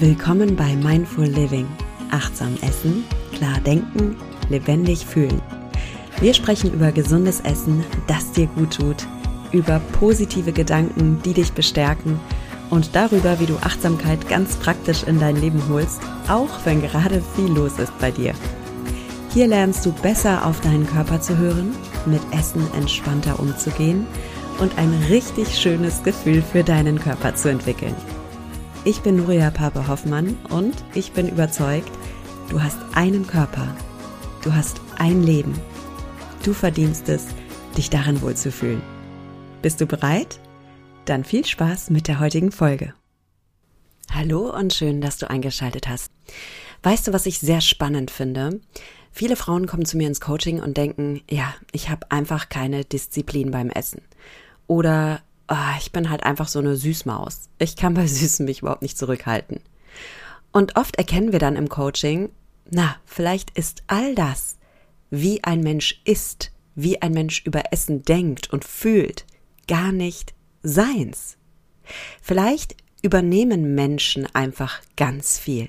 Willkommen bei Mindful Living. Achtsam essen, klar denken, lebendig fühlen. Wir sprechen über gesundes Essen, das dir gut tut, über positive Gedanken, die dich bestärken und darüber, wie du Achtsamkeit ganz praktisch in dein Leben holst, auch wenn gerade viel los ist bei dir. Hier lernst du besser auf deinen Körper zu hören, mit Essen entspannter umzugehen und ein richtig schönes Gefühl für deinen Körper zu entwickeln. Ich bin Nuria Pape-Hoffmann und ich bin überzeugt, du hast einen Körper, du hast ein Leben. Du verdienst es, dich darin wohlzufühlen. Bist du bereit? Dann viel Spaß mit der heutigen Folge. Hallo und schön, dass du eingeschaltet hast. Weißt du, was ich sehr spannend finde? Viele Frauen kommen zu mir ins Coaching und denken, ja, ich habe einfach keine Disziplin beim Essen. Oder ich bin halt einfach so eine Süßmaus. Ich kann bei Süßen mich überhaupt nicht zurückhalten. Und oft erkennen wir dann im Coaching, vielleicht ist all das, wie ein Mensch isst, wie ein Mensch über Essen denkt und fühlt, gar nicht seins. Vielleicht übernehmen Menschen einfach ganz viel.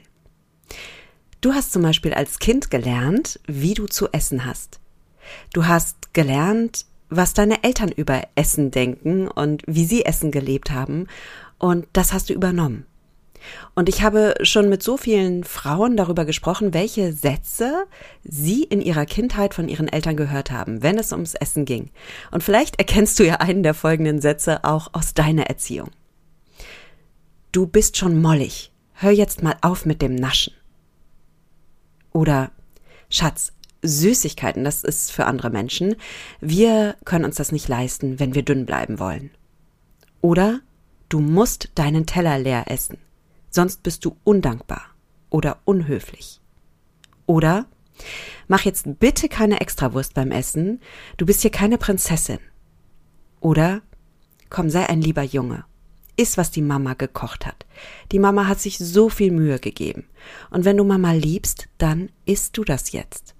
Du hast zum Beispiel als Kind gelernt, wie du zu essen hast. Du hast gelernt, was deine Eltern über Essen denken und wie sie Essen gelebt haben, und das hast du übernommen. Und ich habe schon mit so vielen Frauen darüber gesprochen, welche Sätze sie in ihrer Kindheit von ihren Eltern gehört haben, wenn es ums Essen ging. Und vielleicht erkennst du ja einen der folgenden Sätze auch aus deiner Erziehung. Du bist schon mollig, hör jetzt mal auf mit dem Naschen. Oder Schatz, Süßigkeiten, das ist für andere Menschen. Wir können uns das nicht leisten, wenn wir dünn bleiben wollen. Oder du musst deinen Teller leer essen, sonst bist du undankbar oder unhöflich. Oder mach jetzt bitte keine Extrawurst beim Essen, du bist hier keine Prinzessin. Oder komm, sei ein lieber Junge. Iss, was die Mama gekocht hat. Die Mama hat sich so viel Mühe gegeben. Und wenn du Mama liebst, dann isst du das jetzt.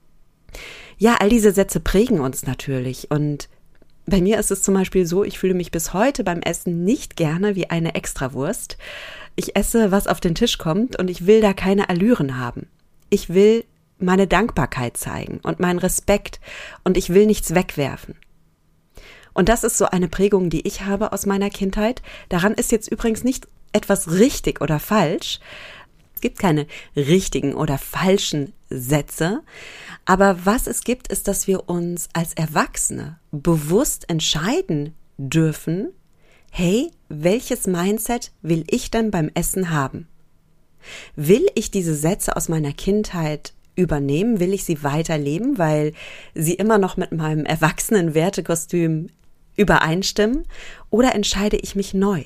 Ja, all diese Sätze prägen uns natürlich, und bei mir ist es zum Beispiel so, ich fühle mich bis heute beim Essen nicht gerne wie eine Extrawurst. Ich esse, was auf den Tisch kommt, und ich will da keine Allüren haben. Ich will meine Dankbarkeit zeigen und meinen Respekt, und ich will nichts wegwerfen. Und das ist so eine Prägung, die ich habe aus meiner Kindheit. Daran ist jetzt übrigens nicht etwas richtig oder falsch. Es gibt keine richtigen oder falschen Sätze, aber was es gibt, ist, dass wir uns als Erwachsene bewusst entscheiden dürfen, hey, welches Mindset will ich denn beim Essen haben? Will ich diese Sätze aus meiner Kindheit übernehmen? Will ich sie weiterleben, weil sie immer noch mit meinem erwachsenen Wertekostüm übereinstimmen? Oder entscheide ich mich neu?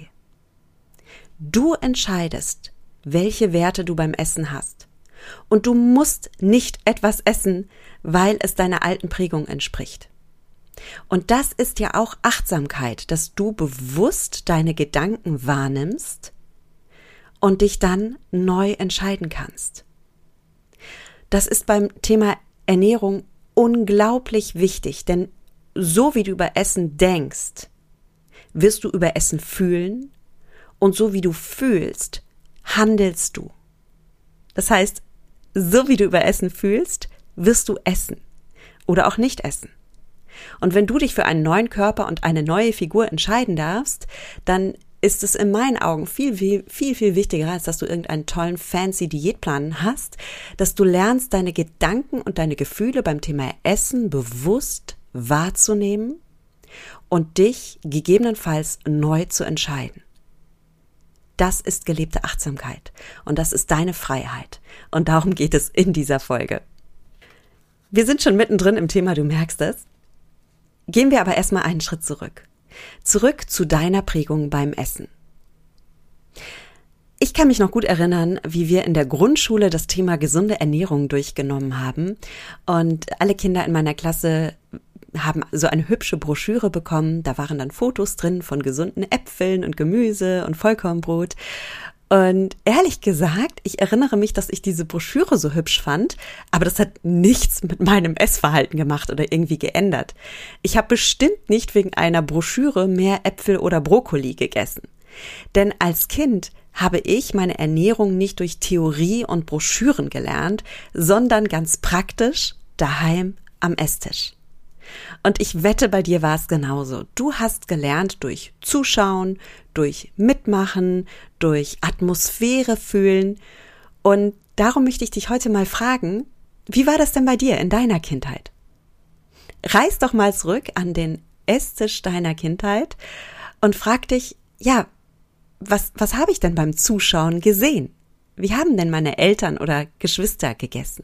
Du entscheidest, welche Werte du beim Essen hast. Und du musst nicht etwas essen, weil es deiner alten Prägung entspricht. Und das ist ja auch Achtsamkeit, dass du bewusst deine Gedanken wahrnimmst und dich dann neu entscheiden kannst. Das ist beim Thema Ernährung unglaublich wichtig, denn so wie du über Essen denkst, wirst du über Essen fühlen, und so wie du fühlst, handelst du. Das heißt, so wie du über Essen fühlst, wirst du essen oder auch nicht essen. Und wenn du dich für einen neuen Körper und eine neue Figur entscheiden darfst, dann ist es in meinen Augen viel wichtiger, als dass du irgendeinen tollen, fancy Diätplan hast, dass du lernst, deine Gedanken und deine Gefühle beim Thema Essen bewusst wahrzunehmen und dich gegebenenfalls neu zu entscheiden. Das ist gelebte Achtsamkeit und das ist deine Freiheit. Und darum geht es in dieser Folge. Wir sind schon mittendrin im Thema, du merkst es. Gehen wir aber erstmal einen Schritt zurück. Zurück zu deiner Prägung beim Essen. Ich kann mich noch gut erinnern, wie wir in der Grundschule das Thema gesunde Ernährung durchgenommen haben. Und alle Kinder in meiner Klasse haben so eine hübsche Broschüre bekommen. Da waren dann Fotos drin von gesunden Äpfeln und Gemüse und Vollkornbrot. Und ehrlich gesagt, ich erinnere mich, dass ich diese Broschüre so hübsch fand, aber das hat nichts mit meinem Essverhalten gemacht oder irgendwie geändert. Ich habe bestimmt nicht wegen einer Broschüre mehr Äpfel oder Brokkoli gegessen. Denn als Kind habe ich meine Ernährung nicht durch Theorie und Broschüren gelernt, sondern ganz praktisch daheim am Esstisch. Und ich wette, bei dir war es genauso. Du hast gelernt durch Zuschauen, durch Mitmachen, durch Atmosphäre fühlen. Und darum möchte ich dich heute mal fragen, wie war das denn bei dir in deiner Kindheit? Reis doch mal zurück an den Esstisch deiner Kindheit und frag dich, ja, was habe ich denn beim Zuschauen gesehen? Wie haben denn meine Eltern oder Geschwister gegessen?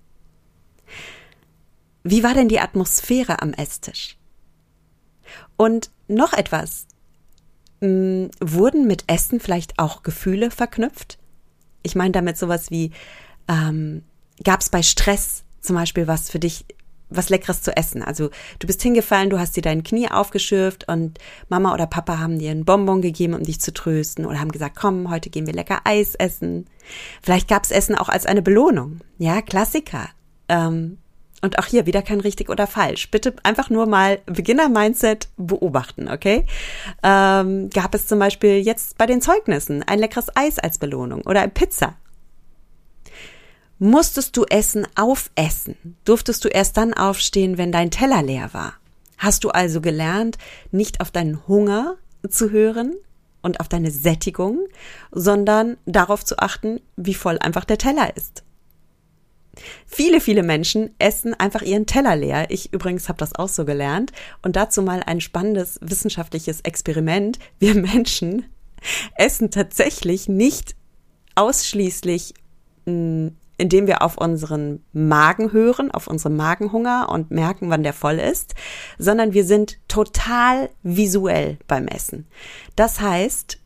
Wie war denn die Atmosphäre am Esstisch? Und noch etwas, wurden mit Essen vielleicht auch Gefühle verknüpft? Ich meine damit sowas wie, gab es bei Stress zum Beispiel was für dich, was Leckeres zu essen? Also du bist hingefallen, du hast dir dein Knie aufgeschürft und Mama oder Papa haben dir einen Bonbon gegeben, um dich zu trösten oder haben gesagt, komm, heute gehen wir lecker Eis essen. Vielleicht gab es Essen auch als eine Belohnung. Ja, Klassiker. Und auch hier wieder kein richtig oder falsch. Bitte einfach nur mal Beginner-Mindset beobachten, okay? Gab es zum Beispiel jetzt bei den Zeugnissen ein leckeres Eis als Belohnung oder eine Pizza? Musstest du Essen aufessen? Durftest du erst dann aufstehen, wenn dein Teller leer war? Hast du also gelernt, nicht auf deinen Hunger zu hören und auf deine Sättigung, sondern darauf zu achten, wie voll einfach der Teller ist? Viele Menschen essen einfach ihren Teller leer. Ich übrigens habe das auch so gelernt. Und dazu mal ein spannendes wissenschaftliches Experiment. Wir Menschen essen tatsächlich nicht ausschließlich, indem wir auf unseren Magen hören, auf unseren Magenhunger und merken, wann der voll ist, sondern wir sind total visuell beim Essen. Das heißt,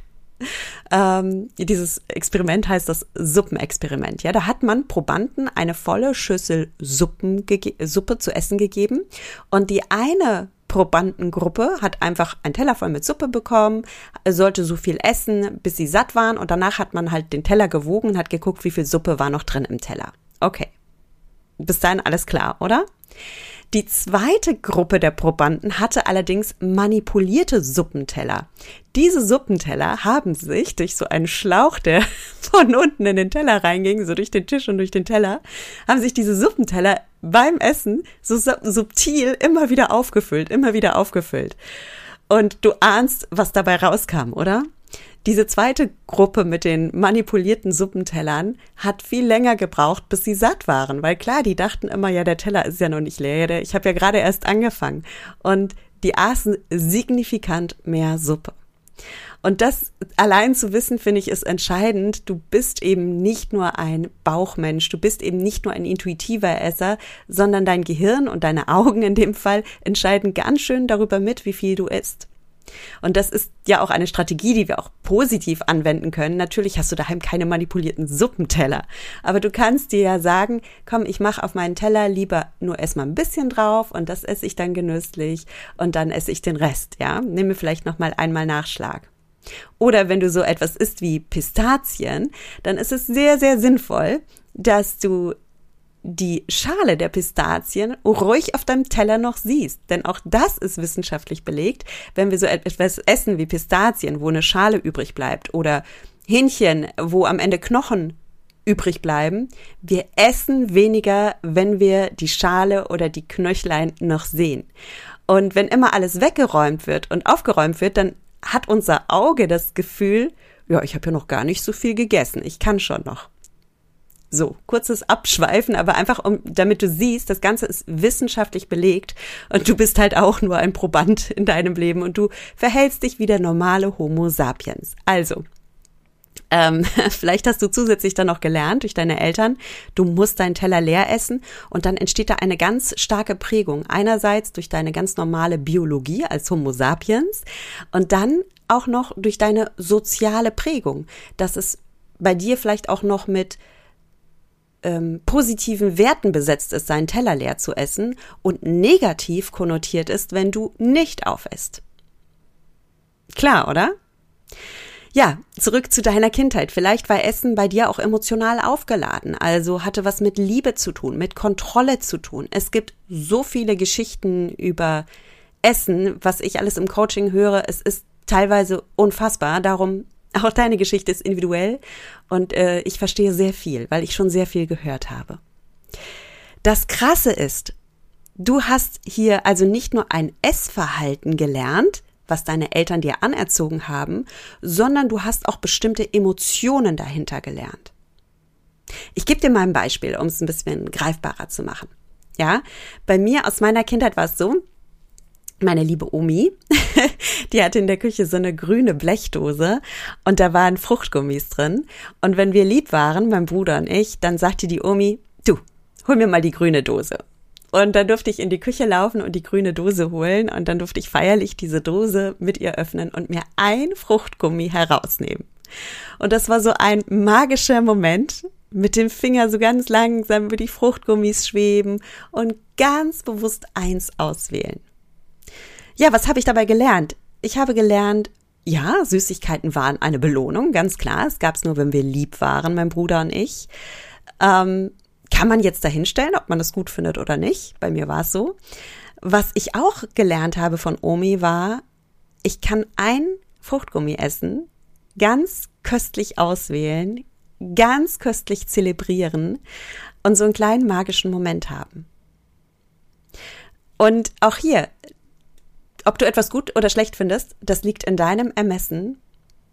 dieses Experiment heißt das Suppenexperiment. Ja, da hat man Probanden eine volle Schüssel Suppe zu essen gegeben und die eine Probandengruppe hat einfach einen Teller voll mit Suppe bekommen, sollte so viel essen, bis sie satt waren und danach hat man halt den Teller gewogen und hat geguckt, wie viel Suppe war noch drin im Teller. Okay, bis dahin alles klar, oder? Die zweite Gruppe der Probanden hatte allerdings manipulierte Suppenteller. Diese Suppenteller haben sich durch so einen Schlauch, der von unten in den Teller reinging, so durch den Tisch und durch den Teller, haben sich diese Suppenteller beim Essen so subtil immer wieder aufgefüllt. Und du ahnst, was dabei rauskam, oder? Diese zweite Gruppe mit den manipulierten Suppentellern hat viel länger gebraucht, bis sie satt waren, weil klar, die dachten immer, ja, der Teller ist ja noch nicht leer, ich habe ja gerade erst angefangen und die aßen signifikant mehr Suppe. Und das allein zu wissen, finde ich, ist entscheidend. Du bist eben nicht nur ein Bauchmensch, du bist eben nicht nur ein intuitiver Esser, sondern dein Gehirn und deine Augen in dem Fall entscheiden ganz schön darüber mit, wie viel du isst. Und das ist ja auch eine Strategie, die wir auch positiv anwenden können. Natürlich hast du daheim keine manipulierten Suppenteller, aber du kannst dir ja sagen, komm, ich mache auf meinen Teller lieber nur erstmal ein bisschen drauf und das esse ich dann genüsslich und dann esse ich den Rest, ja. Nimm mir vielleicht nochmal einmal Nachschlag. Oder wenn du so etwas isst wie Pistazien, dann ist es sehr, sehr sinnvoll, dass du die Schale der Pistazien ruhig auf deinem Teller noch siehst. Denn auch das ist wissenschaftlich belegt, wenn wir so etwas essen wie Pistazien, wo eine Schale übrig bleibt oder Hähnchen, wo am Ende Knochen übrig bleiben. Wir essen weniger, wenn wir die Schale oder die Knöchlein noch sehen. Und wenn immer alles weggeräumt wird und aufgeräumt wird, dann hat unser Auge das Gefühl, ja, ich habe ja noch gar nicht so viel gegessen, ich kann schon noch. So, kurzes Abschweifen, aber einfach, damit du siehst, das Ganze ist wissenschaftlich belegt und du bist halt auch nur ein Proband in deinem Leben und du verhältst dich wie der normale Homo sapiens. Also, vielleicht hast du zusätzlich dann noch gelernt durch deine Eltern, du musst deinen Teller leer essen und dann entsteht da eine ganz starke Prägung. Einerseits durch deine ganz normale Biologie als Homo sapiens und dann auch noch durch deine soziale Prägung, dass es bei dir vielleicht auch noch mit positiven Werten besetzt ist, seinen Teller leer zu essen und negativ konnotiert ist, wenn du nicht aufisst. Klar, oder? Ja, zurück zu deiner Kindheit. Vielleicht war Essen bei dir auch emotional aufgeladen, also hatte was mit Liebe zu tun, mit Kontrolle zu tun. Es gibt so viele Geschichten über Essen, was ich alles im Coaching höre. Es ist teilweise unfassbar. Darum, auch deine Geschichte ist individuell und ich verstehe sehr viel, weil ich schon sehr viel gehört habe. Das Krasse ist, du hast hier also nicht nur ein Essverhalten gelernt, was deine Eltern dir anerzogen haben, sondern du hast auch bestimmte Emotionen dahinter gelernt. Ich gebe dir mal ein Beispiel, um es ein bisschen greifbarer zu machen. Ja, bei mir aus meiner Kindheit war es so, meine liebe Omi, die hatte in der Küche so eine grüne Blechdose und da waren Fruchtgummis drin. Und wenn wir lieb waren, mein Bruder und ich, dann sagte die Omi, du, hol mir mal die grüne Dose. Und dann durfte ich in die Küche laufen und die grüne Dose holen und dann durfte ich feierlich diese Dose mit ihr öffnen und mir ein Fruchtgummi herausnehmen. Und das war so ein magischer Moment, mit dem Finger so ganz langsam über die Fruchtgummis schweben und ganz bewusst eins auswählen. Ja, was habe ich dabei gelernt? Ich habe gelernt, ja, Süßigkeiten waren eine Belohnung, ganz klar. Es gab es nur, wenn wir lieb waren, mein Bruder und ich. Kann man jetzt dahinstellen, ob man das gut findet oder nicht. Bei mir war es so. Was ich auch gelernt habe von Omi war, ich kann ein Fruchtgummi essen, ganz köstlich auswählen, ganz köstlich zelebrieren und so einen kleinen magischen Moment haben. Und auch hier, ob du etwas gut oder schlecht findest, das liegt in deinem Ermessen.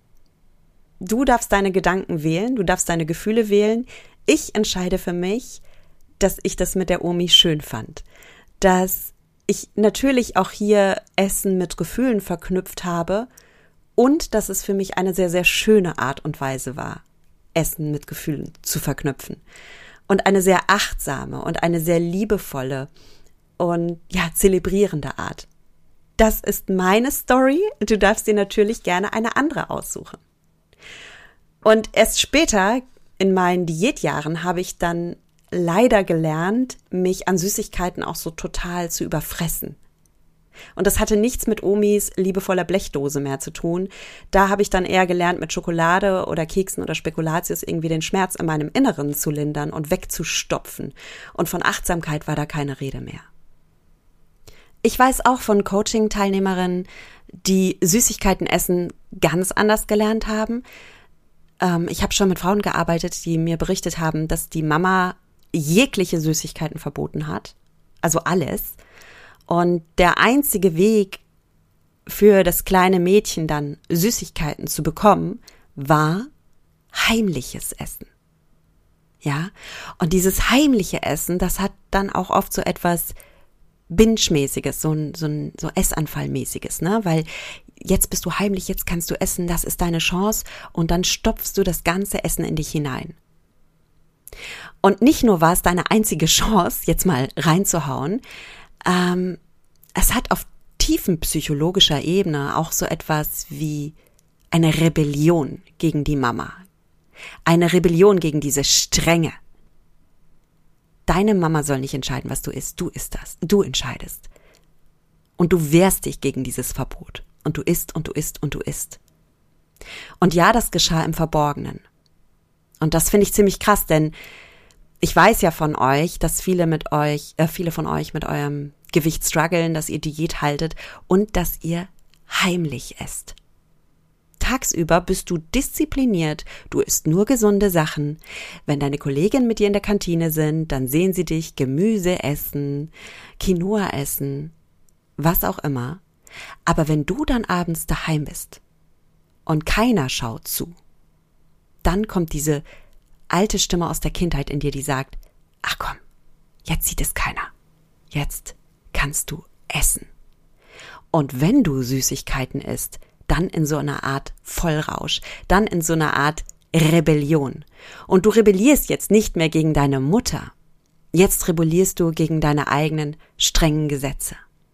Du darfst deine Gedanken wählen, du darfst deine Gefühle wählen. Ich entscheide für mich, dass ich das mit der Omi schön fand. Dass ich natürlich auch hier Essen mit Gefühlen verknüpft habe und dass es für mich eine sehr, sehr schöne Art und Weise war, Essen mit Gefühlen zu verknüpfen. Und eine sehr achtsame und eine sehr liebevolle und ja, zelebrierende Art. Das ist meine Story. Du darfst dir natürlich gerne eine andere aussuchen. Und erst später, in meinen Diätjahren, habe ich dann leider gelernt, mich an Süßigkeiten auch so total zu überfressen. Und das hatte nichts mit Omis liebevoller Blechdose mehr zu tun. Da habe ich dann eher gelernt, mit Schokolade oder Keksen oder Spekulatius irgendwie den Schmerz in meinem Inneren zu lindern und wegzustopfen. Und von Achtsamkeit war da keine Rede mehr. Ich weiß auch von Coaching-Teilnehmerinnen, die Süßigkeiten essen ganz anders gelernt haben. Ich habe schon mit Frauen gearbeitet, die mir berichtet haben, dass die Mama jegliche Süßigkeiten verboten hat, also alles. Und der einzige Weg für das kleine Mädchen dann Süßigkeiten zu bekommen, war heimliches Essen. Ja, und dieses heimliche Essen, das hat dann auch oft so etwas Binge-mäßiges, so Essanfall-mäßiges, ne? Weil jetzt bist du heimlich, jetzt kannst du essen, das ist deine Chance und dann stopfst du das ganze Essen in dich hinein. Und nicht nur war es deine einzige Chance, jetzt mal reinzuhauen, es hat auf tiefenpsychologischer Ebene auch so etwas wie eine Rebellion gegen die Mama. Eine Rebellion gegen diese Strenge. Deine Mama soll nicht entscheiden, was du isst. Du isst das. Du entscheidest. Und du wehrst dich gegen dieses Verbot. Und du isst und du isst und du isst. Und ja, das geschah im Verborgenen. Und das finde ich ziemlich krass, denn ich weiß ja von euch, dass viele von euch mit eurem Gewicht strugglen, dass ihr Diät haltet und dass ihr heimlich esst. Tagsüber bist du diszipliniert, du isst nur gesunde Sachen. Wenn deine Kolleginnen mit dir in der Kantine sind, dann sehen sie dich Gemüse essen, Quinoa essen, was auch immer. Aber wenn du dann abends daheim bist und keiner schaut zu, dann kommt diese alte Stimme aus der Kindheit in dir, die sagt, ach komm, jetzt sieht es keiner. Jetzt kannst du essen. Und wenn du Süßigkeiten isst, dann in so einer Art Vollrausch, dann in so einer Art Rebellion. Und du rebellierst jetzt nicht mehr gegen deine Mutter. Jetzt rebellierst du gegen deine eigenen strengen Gesetze.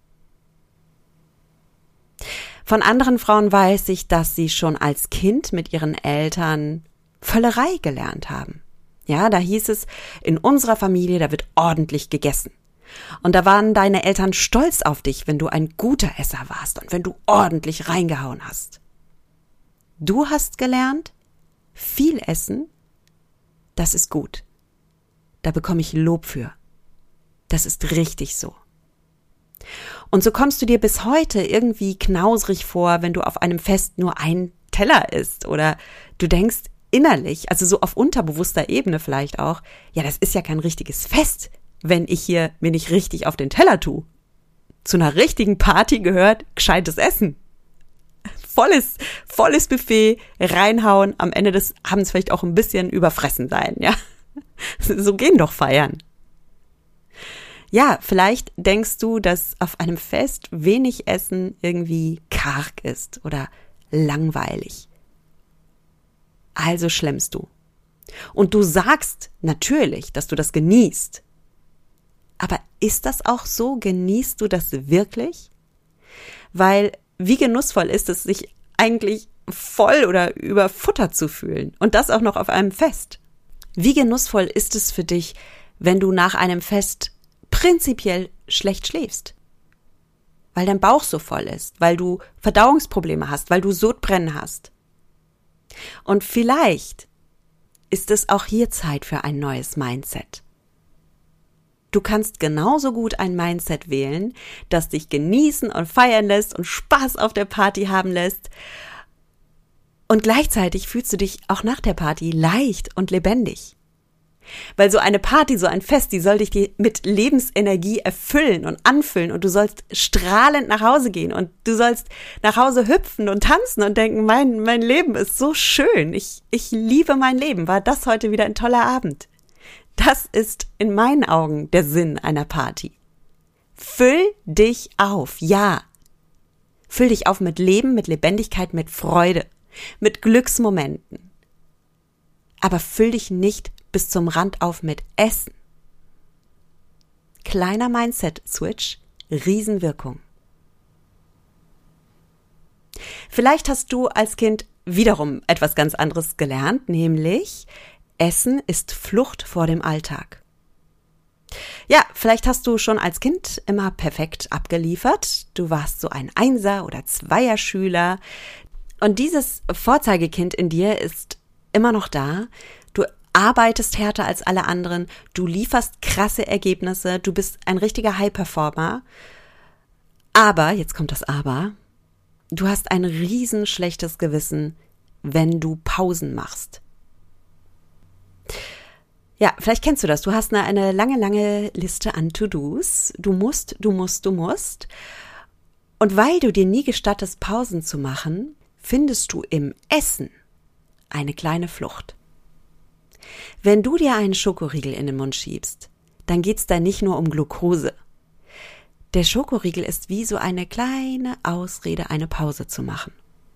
Von anderen Frauen weiß ich, dass sie schon als Kind mit ihren Eltern Völlerei gelernt haben. Ja, da hieß es, in unserer Familie, da wird ordentlich gegessen. Und da waren deine Eltern stolz auf dich, wenn du ein guter Esser warst und wenn du ordentlich reingehauen hast. Du hast gelernt, viel essen, das ist gut. Da bekomme ich Lob für. Das ist richtig so. Und so kommst du dir bis heute irgendwie knausrig vor, wenn du auf einem Fest nur einen Teller isst. Oder du denkst innerlich, also so auf unterbewusster Ebene vielleicht auch, ja, das ist ja kein richtiges Fest, wenn ich hier mir nicht richtig auf den Teller tue. Zu einer richtigen Party gehört gescheites Essen. Volles Buffet, reinhauen, am Ende des Abends vielleicht auch ein bisschen überfressen sein, ja. So gehen doch Feiern. Ja, vielleicht denkst du, dass auf einem Fest wenig Essen irgendwie karg ist oder langweilig. Also schlemmst du. Und du sagst natürlich, dass du das genießt. Aber ist das auch so? Genießt du das wirklich? Weil wie genussvoll ist es, sich eigentlich voll oder überfuttert zu fühlen? Und das auch noch auf einem Fest. Wie genussvoll ist es für dich, wenn du nach einem Fest prinzipiell schlecht schläfst? Weil dein Bauch so voll ist, weil du Verdauungsprobleme hast, weil du Sodbrennen hast. Und vielleicht ist es auch hier Zeit für ein neues Mindset. Du kannst genauso gut ein Mindset wählen, das dich genießen und feiern lässt und Spaß auf der Party haben lässt. Und gleichzeitig fühlst du dich auch nach der Party leicht und lebendig. Weil so eine Party, so ein Fest, die soll dich mit Lebensenergie erfüllen und anfüllen und du sollst strahlend nach Hause gehen und du sollst nach Hause hüpfen und tanzen und denken, mein Leben ist so schön, ich liebe mein Leben, war das heute wieder ein toller Abend. Das ist in meinen Augen der Sinn einer Party. Füll dich auf, ja. Füll dich auf mit Leben, mit Lebendigkeit, mit Freude, mit Glücksmomenten. Aber füll dich nicht bis zum Rand auf mit Essen. Kleiner Mindset-Switch, Riesenwirkung. Vielleicht hast du als Kind wiederum etwas ganz anderes gelernt, nämlich Essen ist Flucht vor dem Alltag. Ja, vielleicht hast du schon als Kind immer perfekt abgeliefert. Du warst so ein Einser- oder Zweierschüler. Und dieses Vorzeigekind in dir ist immer noch da. Du arbeitest härter als alle anderen. Du lieferst krasse Ergebnisse. Du bist ein richtiger High-Performer. Aber, jetzt kommt das Aber, du hast ein riesen schlechtes Gewissen, wenn du Pausen machst. Ja, vielleicht kennst du das. Du hast eine lange Liste an To-Dos. Du musst. Und weil du dir nie gestattest, Pausen zu machen, findest du im Essen eine kleine Flucht. Wenn du dir einen Schokoriegel in den Mund schiebst, dann geht's da nicht nur um Glucose. Der Schokoriegel ist wie so eine kleine Ausrede, eine Pause zu machen.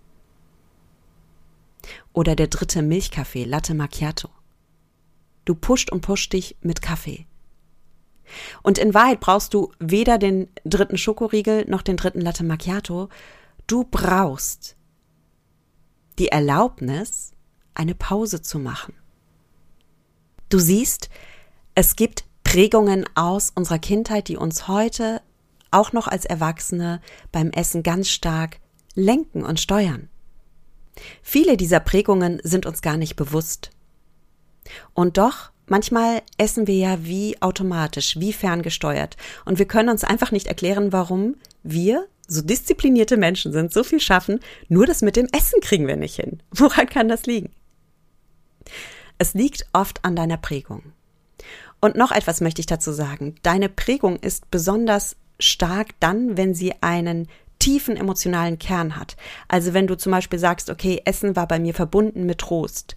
Oder der 3. Milchkaffee, Latte Macchiato. Du pusht dich mit Kaffee. Und in Wahrheit brauchst du weder den 3. Schokoriegel noch den 3. Latte Macchiato. Du brauchst die Erlaubnis, eine Pause zu machen. Du siehst, es gibt Prägungen aus unserer Kindheit, die uns heute auch noch als Erwachsene beim Essen ganz stark lenken und steuern. Viele dieser Prägungen sind uns gar nicht bewusst. Und doch, manchmal essen wir ja wie automatisch, wie ferngesteuert. Und wir können uns einfach nicht erklären, warum wir, so disziplinierte Menschen sind, so viel schaffen, nur das mit dem Essen kriegen wir nicht hin. Woran kann das liegen? Es liegt oft an deiner Prägung. Und noch etwas möchte ich dazu sagen. Deine Prägung ist besonders stark dann, wenn sie einen tiefen emotionalen Kern hat. Also wenn du zum Beispiel sagst, okay, Essen war bei mir verbunden mit Trost.